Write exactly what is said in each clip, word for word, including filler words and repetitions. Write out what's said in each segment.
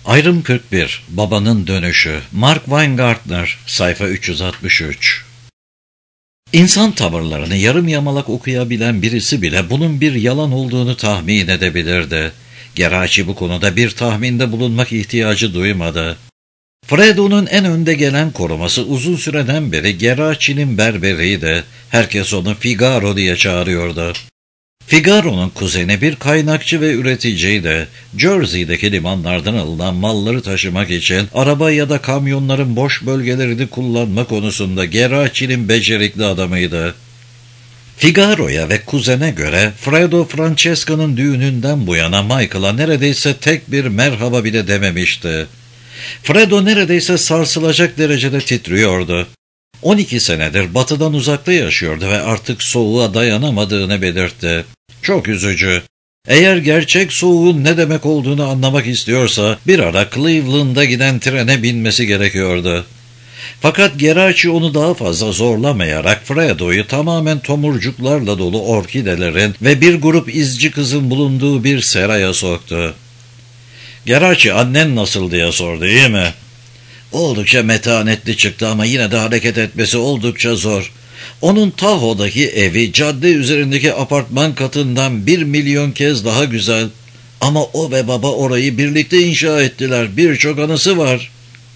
Ayrım kırk bir. Babanın dönüşü. Mark Weingartner, sayfa üç yüz altmış üç. İnsan tavırlarını yarım yamalak okuyabilen birisi bile bunun bir yalan olduğunu tahmin edebilirdi. Geraci bu konuda bir tahminde bulunmak ihtiyacı duymadı. Fredo'nun en önde gelen koruması uzun süreden beri Geraci'nin berberiydi. Herkes onu Figaro diye çağırıyordu. Figaro'nun kuzeni bir kaynakçı ve üreticiydi. Jersey'deki limanlardan alınan malları taşımak için araba ya da kamyonların boş bölgelerini kullanma konusunda Geraci'nin becerikli adamıydı. Figaro'ya ve kuzene göre Fredo Francesca'nın düğününden bu yana Michael'a neredeyse tek bir merhaba bile dememişti. Fredo neredeyse sarsılacak derecede titriyordu. on iki senedir batıdan uzakta yaşıyordu ve artık soğuğa dayanamadığını belirtti. Çok üzücü. Eğer gerçek soğuğun ne demek olduğunu anlamak istiyorsa bir ara Cleveland'a giden trene binmesi gerekiyordu. Fakat Geraci onu daha fazla zorlamayarak Fredo'yu tamamen tomurcuklarla dolu orkidelerin ve bir grup izci kızın bulunduğu bir seraya soktu. Geraci, annen nasıl diye sordu, iyi mi? Oldukça metanetli çıktı ama yine de hareket etmesi oldukça zor. Onun Tahoe'daki evi cadde üzerindeki apartman katından bir milyon kez daha güzel. Ama o ve baba orayı birlikte inşa ettiler. Birçok anısı var.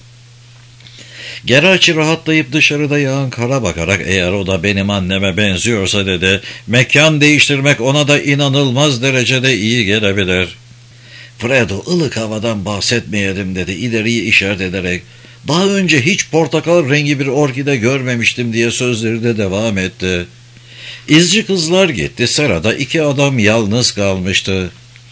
Geraci rahatlayıp dışarıda yağan kara bakarak eğer o da benim anneme benziyorsa dedi, mekan değiştirmek ona da inanılmaz derecede iyi gelebilir. Fredo ılık havadan bahsetmeyelim dedi ileriyi işaret ederek. Daha önce hiç portakal rengi bir orkide görmemiştim diye sözleri de devam etti. İzci kızlar gitti, serada iki adam yalnız kalmıştı.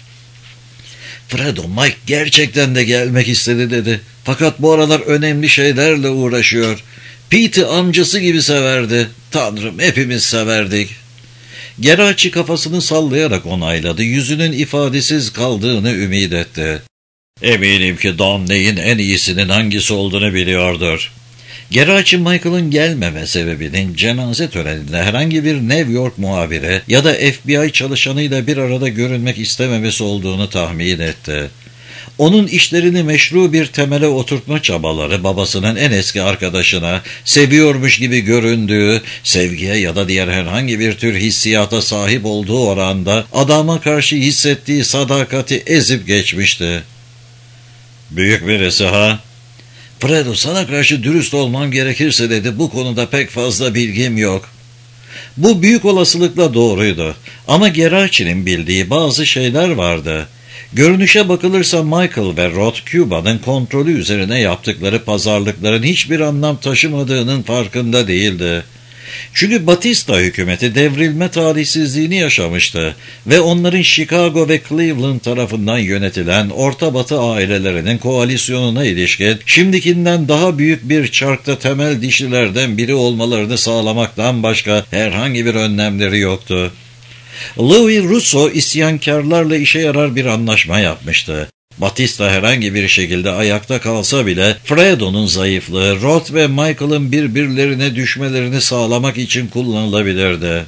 Fredo, Mike gerçekten de gelmek istedi dedi. Fakat bu aralar önemli şeylerle uğraşıyor. Pete'i amcası gibi severdi. Tanrım, hepimiz severdik. Geraci kafasını sallayarak onayladı. Yüzünün ifadesiz kaldığını ümit etti. Eminim ki Don neyin en iyisinin hangisi olduğunu biliyordur. Geraci Michael'ın gelmeme sebebinin cenaze töreninde herhangi bir New York muhabiri ya da F B I çalışanıyla bir arada görünmek istememesi olduğunu tahmin etti. Onun işlerini meşru bir temele oturtma çabaları babasının en eski arkadaşına seviyormuş gibi göründüğü, sevgiye ya da diğer herhangi bir tür hissiyata sahip olduğu oranda adama karşı hissettiği sadakati ezip geçmişti. Büyük birisi ha? Fredo, sana karşı dürüst olmam gerekirse dedi, bu konuda pek fazla bilgim yok. Bu büyük olasılıkla doğruydu ama Geraci'nin bildiği bazı şeyler vardı. Görünüşe bakılırsa Michael ve Rod Cuba'nın kontrolü üzerine yaptıkları pazarlıkların hiçbir anlam taşımadığının farkında değildi. Çünkü Batista hükümeti devrilme talihsizliğini yaşamıştı ve onların Chicago ve Cleveland tarafından yönetilen Orta Batı ailelerinin koalisyonuna ilişkin şimdikinden daha büyük bir çarkta temel dişlilerden biri olmalarını sağlamaktan başka herhangi bir önlemleri yoktu. Louis Russo isyankarlarla işe yarar bir anlaşma yapmıştı. Batista herhangi bir şekilde ayakta kalsa bile Fredo'nun zayıflığı Rod ve Michael'ın birbirlerine düşmelerini sağlamak için kullanılabilirdi.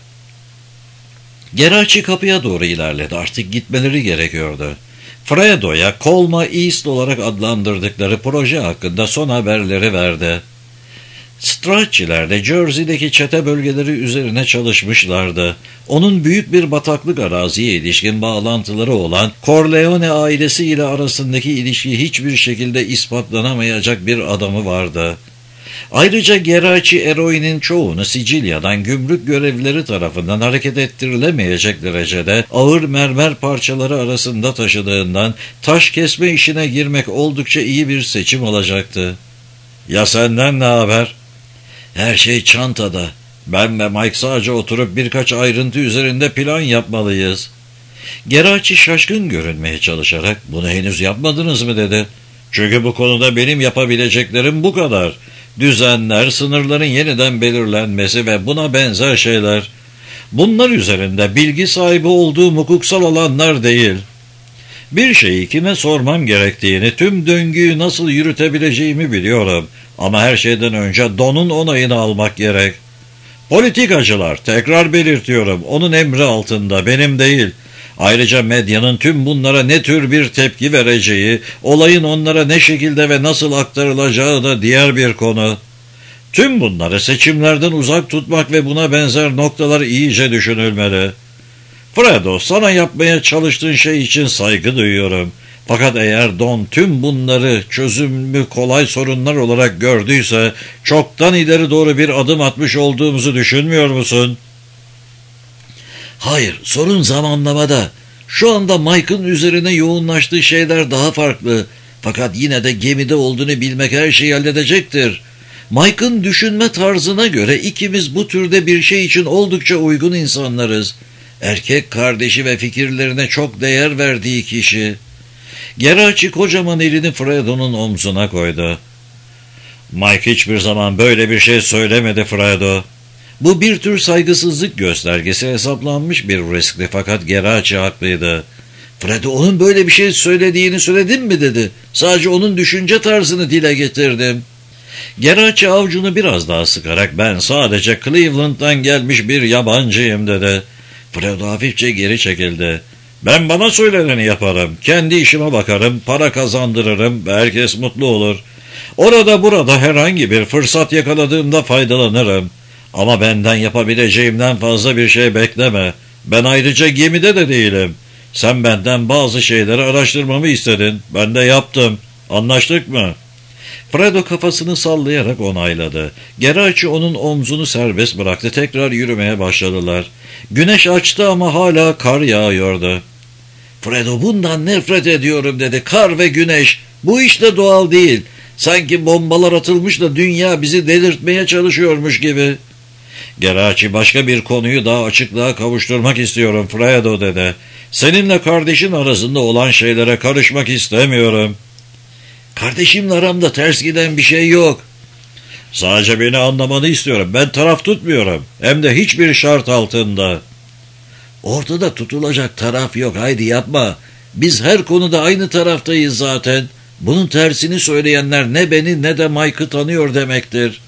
Geraci kapıya doğru ilerledi. Artık gitmeleri gerekiyordu. Fredo'ya Colma East olarak adlandırdıkları proje hakkında son haberleri verdi. Strachey'ler de Jersey'deki çete bölgeleri üzerine çalışmışlardı. Onun büyük bir bataklık araziye ilişkin bağlantıları olan Corleone ailesiyle arasındaki ilişki hiçbir şekilde ispatlanamayacak bir adamı vardı. Ayrıca Geraci eroinin çoğunu Sicilya'dan gümrük görevlileri tarafından hareket ettirilemeyecek derecede ağır mermer parçaları arasında taşıdığından taş kesme işine girmek oldukça iyi bir seçim olacaktı. Ya senden ne haber? Her şey çantada. Ben ve Mike sadece oturup birkaç ayrıntı üzerinde plan yapmalıyız. Geraci şaşkın görünmeye çalışarak bunu henüz yapmadınız mı dedi. Çünkü bu konuda benim yapabileceklerim bu kadar. Düzenler, sınırların yeniden belirlenmesi ve buna benzer şeyler. Bunlar üzerinde bilgi sahibi olduğum hukuksal alanlar değil. Bir şeyi kime sormam gerektiğini, tüm döngüyü nasıl yürütebileceğimi biliyorum. Ama her şeyden önce Don'un onayını almak gerek. Politikacılar, tekrar belirtiyorum, onun emri altında, benim değil. Ayrıca medyanın tüm bunlara ne tür bir tepki vereceği, olayın onlara ne şekilde ve nasıl aktarılacağı da diğer bir konu. Tüm bunları seçimlerden uzak tutmak ve buna benzer noktalar iyice düşünülmeli. Fredo, sana yapmaya çalıştığın şey için saygı duyuyorum. Fakat eğer Don tüm bunları çözümü kolay sorunlar olarak gördüyse, çoktan ileri doğru bir adım atmış olduğumuzu düşünmüyor musun? Hayır, sorun zamanlamada. Şu anda Mike'ın üzerine yoğunlaştığı şeyler daha farklı. Fakat yine de gemide olduğunu bilmek her şeyi halledecektir. Mike'ın düşünme tarzına göre ikimiz bu türde bir şey için oldukça uygun insanlarız. Erkek kardeşi ve fikirlerine çok değer verdiği kişi. Geraci kocaman elini Fredo'nun omzuna koydu. Mike hiçbir zaman böyle bir şey söylemedi Fredo. Bu bir tür saygısızlık göstergesi, hesaplanmış bir riskti, fakat Geraci haklıydı. Fredo, onun böyle bir şey söylediğini söyledin mi dedi. Sadece onun düşünce tarzını dile getirdim. Geraci avucunu biraz daha sıkarak ben sadece Cleveland'dan gelmiş bir yabancıyım dedi. Fredo hafifçe geri çekildi. Ben bana söyleneni yaparım. Kendi işime bakarım, para kazandırırım ve herkes mutlu olur. Orada burada herhangi bir fırsat yakaladığımda faydalanırım. Ama benden yapabileceğimden fazla bir şey bekleme. Ben ayrıca gemide de değilim. Sen benden bazı şeyleri araştırmamı istedin. Ben de yaptım. Anlaştık mı? Fredo kafasını sallayarak onayladı. Geraci onun omzunu serbest bıraktı. Tekrar yürümeye başladılar. Güneş açtı ama hala kar yağıyordu. Fredo, bundan nefret ediyorum dedi. Kar ve güneş. Bu iş de doğal değil. Sanki bombalar atılmış da dünya bizi delirtmeye çalışıyormuş gibi. Geraci, başka bir konuyu daha açıklığa kavuşturmak istiyorum Fredo dedi. Seninle kardeşin arasında olan şeylere karışmak istemiyorum. Kardeşimle aramda ters giden bir şey yok. Sadece beni anlamanı istiyorum. Ben taraf tutmuyorum. Hem de hiçbir şart altında. Ortada tutulacak taraf yok. Haydi yapma. Biz her konuda aynı taraftayız zaten. Bunun tersini söyleyenler ne beni ne de Mike'ı tanıyor demektir.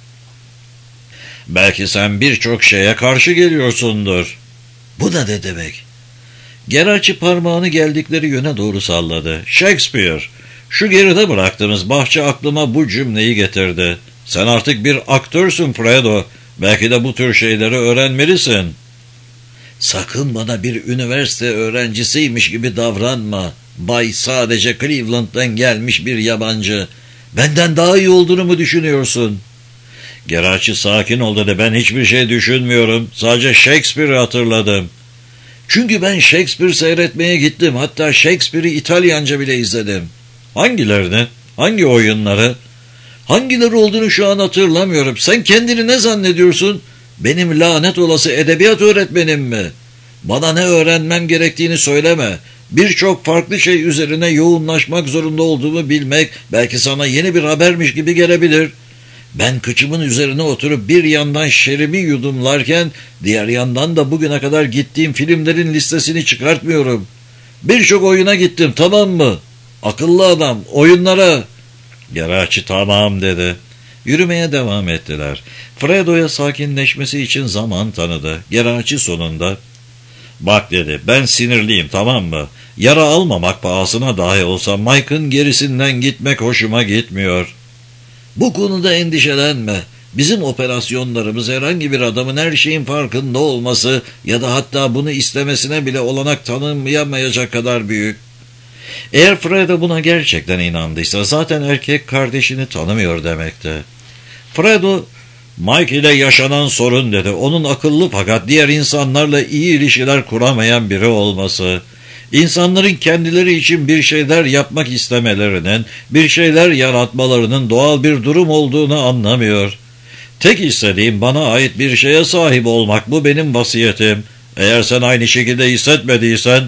Belki sen birçok şeye karşı geliyorsundur. Bu da ne demek? Geraci parmağını geldikleri yöne doğru salladı. Shakespeare, şu geride bıraktığımız bahçe aklıma bu cümleyi getirdi. Sen artık bir aktörsün Fredo. Belki de bu tür şeyleri öğrenmelisin. Sakın bana bir üniversite öğrencisiymiş gibi davranma. Bay sadece Cleveland'dan gelmiş bir yabancı. Benden daha iyi olduğunu mu düşünüyorsun? Geraci, sakin ol dedi. Ben hiçbir şey düşünmüyorum. Sadece Shakespeare'i hatırladım. Çünkü ben Shakespeare seyretmeye gittim. Hatta Shakespeare'i İtalyanca bile izledim. Hangilerini? Hangi oyunları? Hangileri olduğunu şu an hatırlamıyorum. Sen kendini ne zannediyorsun? Benim lanet olası edebiyat öğretmenim mi? Bana ne öğrenmem gerektiğini söyleme. Birçok farklı şey üzerine yoğunlaşmak zorunda olduğumu bilmek belki sana yeni bir habermiş gibi gelebilir. Ben kıçımın üzerine oturup bir yandan şerimi yudumlarken diğer yandan da bugüne kadar gittiğim filmlerin listesini çıkartmıyorum. Birçok oyuna gittim, tamam mı? Akıllı adam, oyunlara. Geraci tamam dedi. Yürümeye devam ettiler. Fredo'ya sakinleşmesi için zaman tanıdı. Geraci sonunda, bak dedi, ben sinirliyim, tamam mı? Yara almamak pahasına dahi olsa Mike'ın gerisinden gitmek hoşuma gitmiyor. Bu konuda endişelenme. Bizim operasyonlarımız herhangi bir adamın her şeyin farkında olması ya da hatta bunu istemesine bile olanak tanımayamayacak kadar büyük. Eğer Fredo buna gerçekten inandıysa zaten erkek kardeşini tanımıyor demekti. Fredo, Mike ile yaşanan sorun dedi. Onun akıllı fakat diğer insanlarla iyi ilişkiler kuramayan biri olması. İnsanların kendileri için bir şeyler yapmak istemelerinin, bir şeyler yaratmalarının doğal bir durum olduğunu anlamıyor. Tek istediğim bana ait bir şeye sahip olmak, bu benim vasiyetim. Eğer sen aynı şekilde hissetmediysen,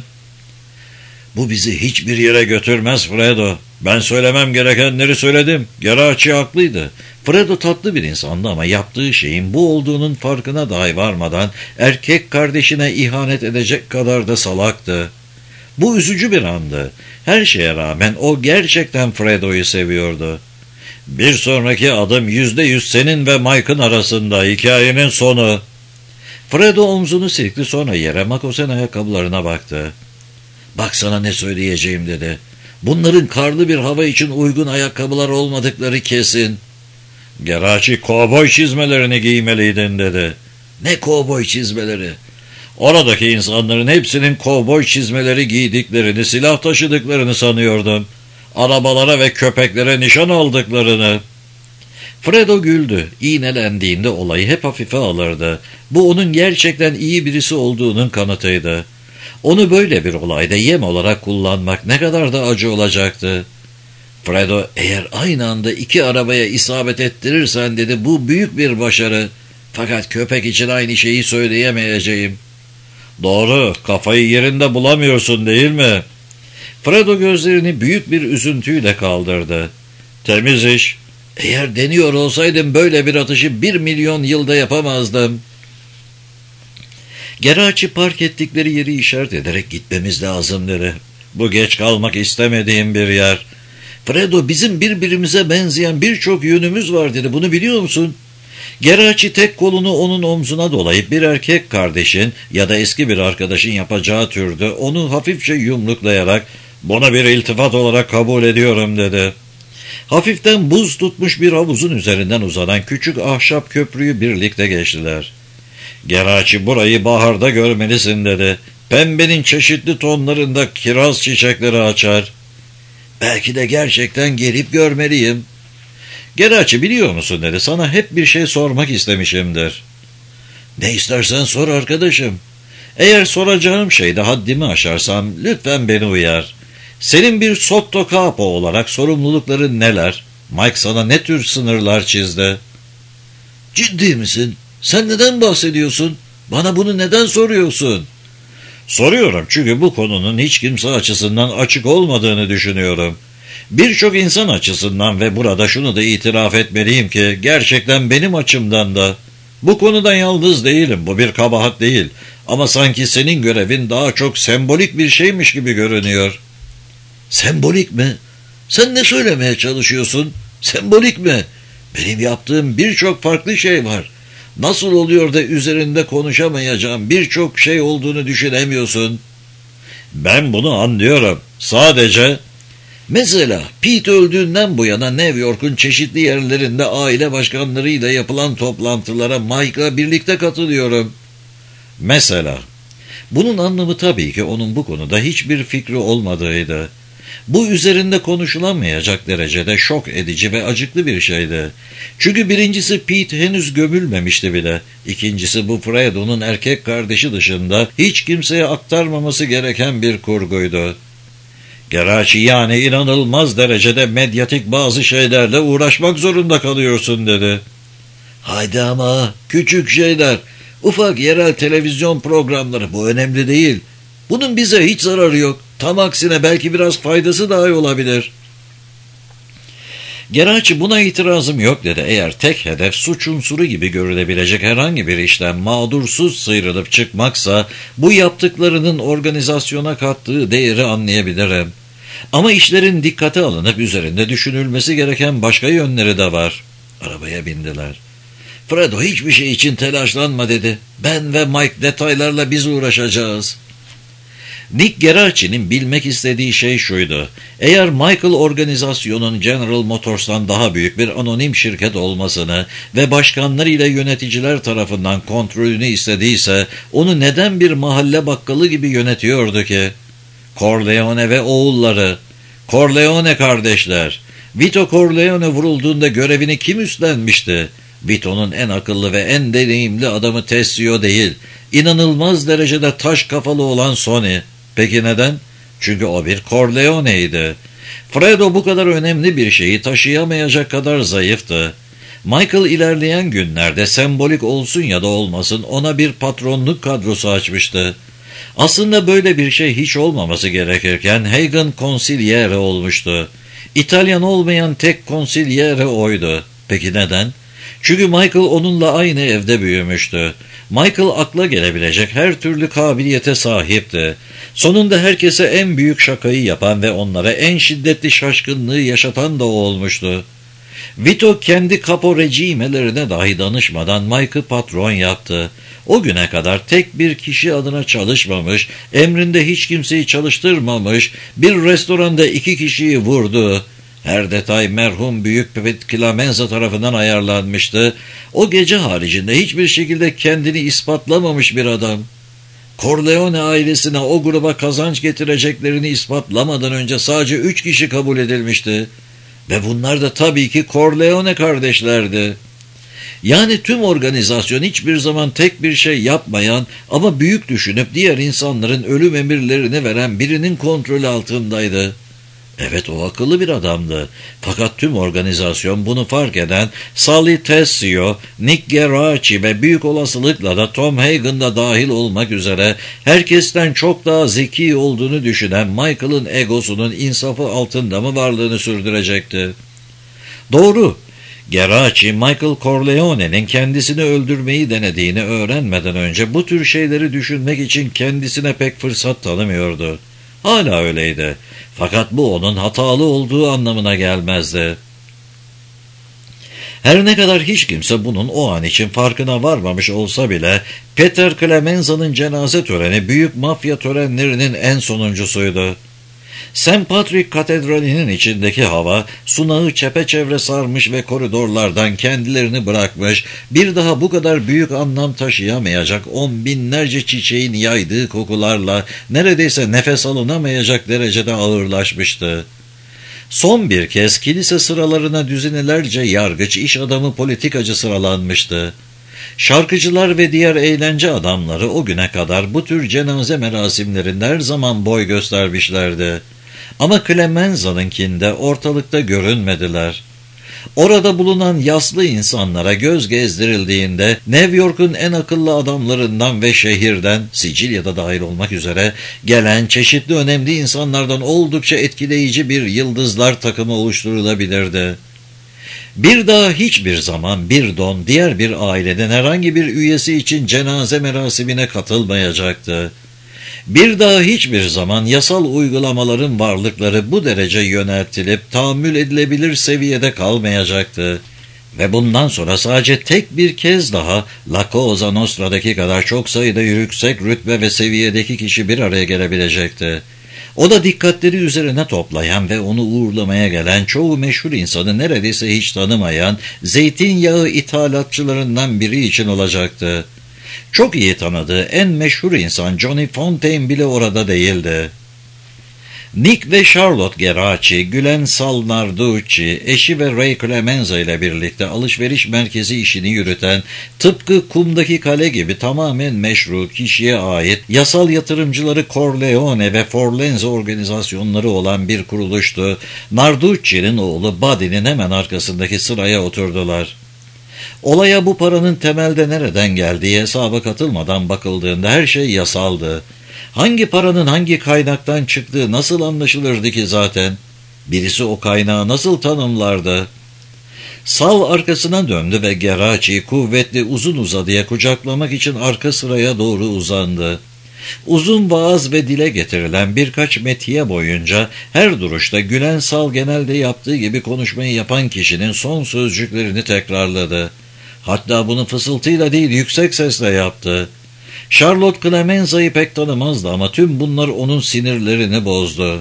bu bizi hiçbir yere götürmez Fredo. Ben söylemem gerekenleri söyledim. Geraci haklıydı. Fredo tatlı bir insandı ama yaptığı şeyin bu olduğunun farkına dahi varmadan erkek kardeşine ihanet edecek kadar da salaktı. Bu üzücü bir andı. Her şeye rağmen o gerçekten Fredo'yu seviyordu. Bir sonraki adım yüzde yüz senin ve Mike'ın arasında, hikayenin sonu. Fredo omzunu silkti, sonra yere makosen ayakkabılarına baktı. Bak sana ne söyleyeceğim dedi. Bunların karlı bir hava için uygun ayakkabılar olmadıkları kesin. Geraci kovboy çizmelerini giymeliydin dedi. Ne kovboy çizmeleri? Oradaki insanların hepsinin kovboy çizmeleri giydiklerini, silah taşıdıklarını sanıyordum. Arabalara ve köpeklere nişan aldıklarını. Fredo güldü. İğnelendiğinde olayı hep hafife alırdı. Bu onun gerçekten iyi birisi olduğunun kanıtıydı. Onu böyle bir olayda yem olarak kullanmak ne kadar da acı olacaktı. Fredo, eğer aynı anda iki arabaya isabet ettirirsen dedi, bu büyük bir başarı. Fakat köpek için aynı şeyi söyleyemeyeceğim. Doğru, kafayı yerinde bulamıyorsun değil mi? Fredo gözlerini büyük bir üzüntüyle kaldırdı. Temiz iş. Eğer deniyor olsaydım böyle bir atışı bir milyon yılda yapamazdım. Geraci park ettikleri yeri işaret ederek gitmemiz lazım dedi. Bu geç kalmak istemediğim bir yer. Fredo, bizim birbirimize benzeyen birçok yönümüz var dedi. Bunu biliyor musun? Geraci tek kolunu onun omzuna dolayıp bir erkek kardeşin ya da eski bir arkadaşın yapacağı türde onu hafifçe yumruklayarak bunu bir iltifat olarak kabul ediyorum dedi. Hafiften buz tutmuş bir havuzun üzerinden uzanan küçük ahşap köprüyü birlikte geçtiler. Geraci, burayı baharda görmelisin dedi. Pembenin çeşitli tonlarında kiraz çiçekleri açar. Belki de gerçekten gelip görmeliyim. Geraci, biliyor musun dedi, sana hep bir şey sormak istemişimdir. Ne istersen sor arkadaşım. Eğer soracağım şeyde haddimi aşarsam lütfen beni uyar. Senin bir sotto capo olarak sorumlulukların neler? Mike sana ne tür sınırlar çizdi? Ciddi misin? Sen neden bahsediyorsun? Bana bunu neden soruyorsun? Soruyorum çünkü bu konunun hiç kimse açısından açık olmadığını düşünüyorum. Birçok insan açısından ve burada şunu da itiraf etmeliyim ki gerçekten benim açımdan da bu konuda yalnız değilim. Bu bir kabahat değil ama sanki senin görevin daha çok sembolik bir şeymiş gibi görünüyor. Sembolik mi? Sen ne söylemeye çalışıyorsun? Sembolik mi? Benim yaptığım birçok farklı şey var. Nasıl oluyor da üzerinde konuşamayacağım birçok şey olduğunu düşünemiyorsun? Ben bunu anlıyorum. Sadece... Mesela Pete öldüğünden bu yana New York'un çeşitli yerlerinde aile başkanlarıyla yapılan toplantılara Mike'la birlikte katılıyorum. Mesela... Bunun anlamı tabii ki onun bu konuda hiçbir fikri olmadığıydı. Bu üzerinde konuşulamayacak derecede şok edici ve acıklı bir şeydi. Çünkü birincisi Pete henüz gömülmemişti bile. İkincisi bu Fredo'nun erkek kardeşi dışında hiç kimseye aktarmaması gereken bir kurguydu. Geraci, yani inanılmaz derecede medyatik bazı şeylerle uğraşmak zorunda kalıyorsun dedi. Haydi ama küçük şeyler, ufak yerel televizyon programları, bu önemli değil. Bunun bize hiç zararı yok. Tam aksine belki biraz faydası dahi olabilir. Geraci, buna itirazım yok dedi. Eğer tek hedef suç unsuru gibi görülebilecek herhangi bir işten mağdursuz sıyrılıp çıkmaksa bu yaptıklarının organizasyona kattığı değeri anlayabilirim. Ama işlerin dikkate alınıp üzerinde düşünülmesi gereken başka yönleri de var. Arabaya bindiler. Fredo, hiçbir şey için telaşlanma dedi. Ben ve Mike detaylarla biz uğraşacağız. Nick Geraci'nin bilmek istediği şey şuydu. Eğer Michael organizasyonun General Motors'tan daha büyük bir anonim şirket olmasını ve başkanlarıyla yöneticiler tarafından kontrolünü istediyse onu neden bir mahalle bakkalı gibi yönetiyordu ki? Corleone ve oğulları, Corleone kardeşler. Vito Corleone vurulduğunda görevini kim üstlenmişti? Vito'nun en akıllı ve en deneyimli adamı Tessio değil, İnanılmaz derecede taş kafalı olan Sonny. Peki neden? Çünkü o bir Corleone'ydi. Fredo bu kadar önemli bir şeyi taşıyamayacak kadar zayıftı. Michael ilerleyen günlerde sembolik olsun ya da olmasın ona bir patronluk kadrosu açmıştı. Aslında böyle bir şey hiç olmaması gerekirken Hagen Consigliere olmuştu. İtalyan olmayan tek Consigliere oydu. Peki neden? Çünkü Michael onunla aynı evde büyümüştü. Michael akla gelebilecek her türlü kabiliyete sahipti. Sonunda herkese en büyük şakayı yapan ve onlara en şiddetli şaşkınlığı yaşatan da o olmuştu. Vito kendi kapo recimelerine dahi danışmadan Mike'ı patron yaptı. O güne kadar tek bir kişi adına çalışmamış, emrinde hiç kimseyi çalıştırmamış, bir restoranda iki kişiyi vurdu. Her detay merhum Büyük Pepet Clemenza tarafından ayarlanmıştı. O gece haricinde hiçbir şekilde kendini ispatlamamış bir adam. Corleone ailesine o gruba kazanç getireceklerini ispatlamadan önce sadece üç kişi kabul edilmişti. Ve bunlar da tabii ki Corleone kardeşlerdi. Yani tüm organizasyon hiçbir zaman tek bir şey yapmayan ama büyük düşünüp diğer insanların ölüm emirlerini veren birinin kontrolü altındaydı. Evet, o akıllı bir adamdı. Fakat tüm organizasyon bunu fark eden Sally Tessio, Nick Geraci ve büyük olasılıkla da Tom Hagen da dahil olmak üzere herkesten çok daha zeki olduğunu düşünen Michael'ın egosunun insafı altında mı varlığını sürdürecekti. Doğru. Geraci, Michael Corleone'nin kendisini öldürmeyi denediğini öğrenmeden önce bu tür şeyleri düşünmek için kendisine pek fırsat tanımıyordu. Hala öyleydi. Fakat bu onun hatalı olduğu anlamına gelmezdi. Her ne kadar hiç kimse bunun o an için farkına varmamış olsa bile Peter Clemenza'nın cenaze töreni büyük mafya törenlerinin en sonuncusuydu. Saint Patrick Katedrali'nin içindeki hava sunağı çepeçevre sarmış ve koridorlardan kendilerini bırakmış, bir daha bu kadar büyük anlam taşıyamayacak on binlerce çiçeğin yaydığı kokularla neredeyse nefes alınamayacak derecede ağırlaşmıştı. Son bir kez kilise sıralarına düzinelerce yargıç, iş adamı, politikacı sıralanmıştı. Şarkıcılar ve diğer eğlence adamları o güne kadar bu tür cenaze merasimlerinde her zaman boy göstermişlerdi. Ama Clemenza'nınkinde ortalıkta görünmediler. Orada bulunan yaslı insanlara göz gezdirildiğinde New York'un en akıllı adamlarından ve şehirden, Sicilya'da dahil olmak üzere, gelen çeşitli önemli insanlardan oldukça etkileyici bir yıldızlar takımı oluşturulabilirdi. Bir daha hiçbir zaman bir don diğer bir aileden herhangi bir üyesi için cenaze merasimine katılmayacaktı. Bir daha hiçbir zaman yasal uygulamaların varlıkları bu derece yöneltilip tahammül edilebilir seviyede kalmayacaktı. Ve bundan sonra sadece tek bir kez daha La Cosa Nostra'daki kadar çok sayıda yüksek rütbe ve seviyedeki kişi bir araya gelebilecekti. O da dikkatleri üzerine toplayan ve onu uğurlamaya gelen çoğu meşhur insanı neredeyse hiç tanımayan zeytinyağı ithalatçılarından biri için olacaktı. Çok iyi tanıdığı en meşhur insan Johnny Fontaine bile orada değildi. Nick ve Charlotte Geraci, Gülen Salnarducci, eşi ve Ray Clemenza ile birlikte alışveriş merkezi işini yürüten, tıpkı kumdaki kale gibi tamamen meşru, kişiye ait, yasal yatırımcıları Corleone ve Forlenza organizasyonları olan bir kuruluştu. Narducci'nin oğlu Buddy'nin hemen arkasındaki sıraya oturdular. Olaya bu paranın temelde nereden geldiği hesaba katılmadan bakıldığında her şey yasaldı. Hangi paranın hangi kaynaktan çıktığı nasıl anlaşılırdı ki zaten? Birisi o kaynağı nasıl tanımlardı? Sal arkasına döndü ve Geraci kuvvetli uzun uzadıya kucaklamak için arka sıraya doğru uzandı. Uzun vaaz ve dile getirilen birkaç metiye boyunca her duruşta gülen Sal genelde yaptığı gibi konuşmayı yapan kişinin son sözcüklerini tekrarladı. Hatta bunu fısıltıyla değil yüksek sesle yaptı. Charlotte Clemenza'yı pek tanımazdı ama tüm bunlar onun sinirlerini bozdu.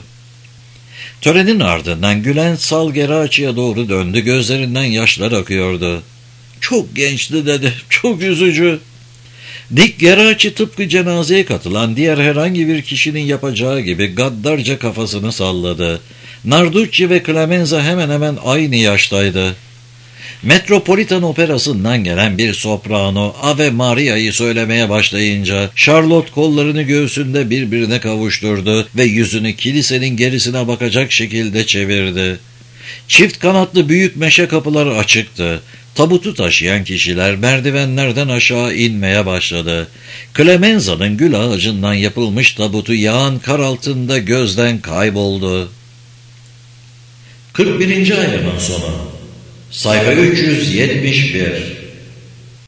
Törenin ardından gülen Sal Geraci'ye doğru döndü, gözlerinden yaşlar akıyordu. "Çok gençti" dedi, "çok üzücü." Nick Geraci tıpkı cenazeye katılan diğer herhangi bir kişinin yapacağı gibi gaddarca kafasını salladı. Narducci ve Clemenza hemen hemen aynı yaştaydı. Metropolitan Operası'ndan gelen bir soprano Ave Maria'yı söylemeye başlayınca Charlotte kollarını göğsünde birbirine kavuşturdu ve yüzünü kilisenin gerisine bakacak şekilde çevirdi. Çift kanatlı büyük meşe kapıları açıktı. Tabutu taşıyan kişiler merdivenlerden aşağı inmeye başladı. Clemenza'nın gül ağacından yapılmış tabutu yağan kar altında gözden kayboldu. kırk birinci ayının sonu. Sayfa üç yüz yetmiş bir.